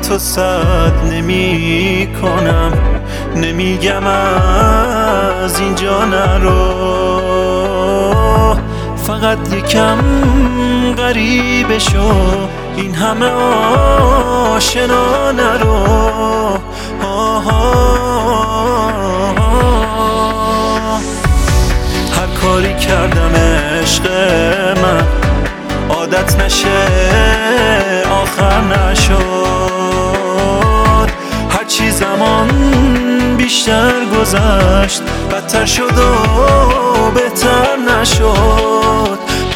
تو سد نمی کنم، نمیگم از اینجا نرو، فقط یکم غریبه شو، این همه آشنا نرو. هر کاری کردم عشق من عادت نشه آخر نشد، هرچی زمان بیشتر گذشت بدتر شد و بهتر نشد.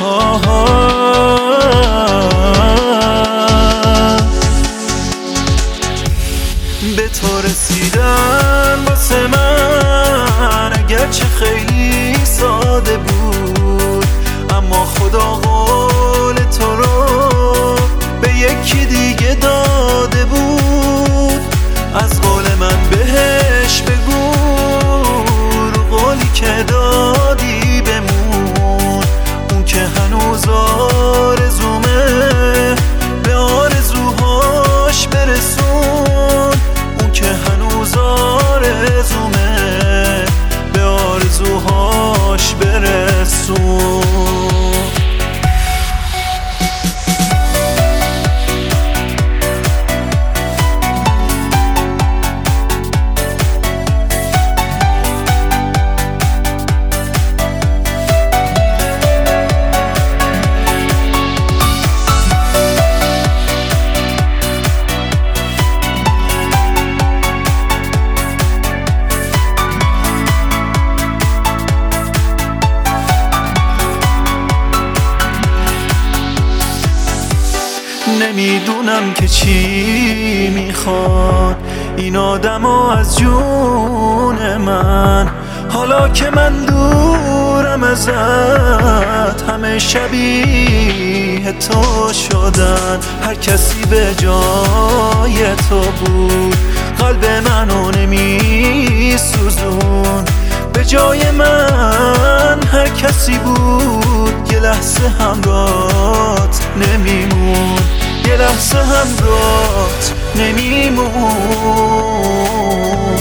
به تو رسیدن واسه من اگرچه خیلی ساده بود، اما خدا قول تو رو به یکی دیگه داده بود. از قول من بهش بگو رو قولی که دادی بمون، اون که هنوز آرزومه به آرزوهاش برسون، اون که هنوز آرزومه به آرزوهاش برسون. نمیدونم که چی میخواد این آدمو از جون من، حالا که من دورم ازت همه شبیه تو شدن. هر کسی به جای تو بود قلب منو نمیسوزون، به جای من هر کسی بود یه لحظه همراهت نمیمون، یه لحظه همراهت نمیمون،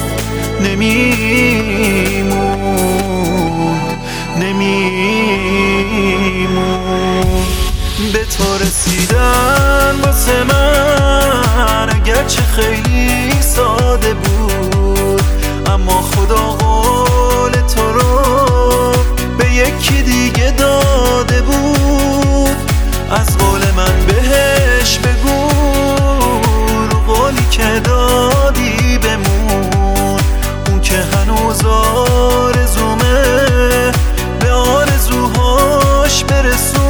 نمیمون. به تو رسیدن واسه من اگرچه خیلی ساده بود، اما خدا قول تو رو به یکی دیگه داده بود. از قول من بهش بگو رو قولی که دادی بمون، اون که هنوز آرزومه به آرزوهاش برسون.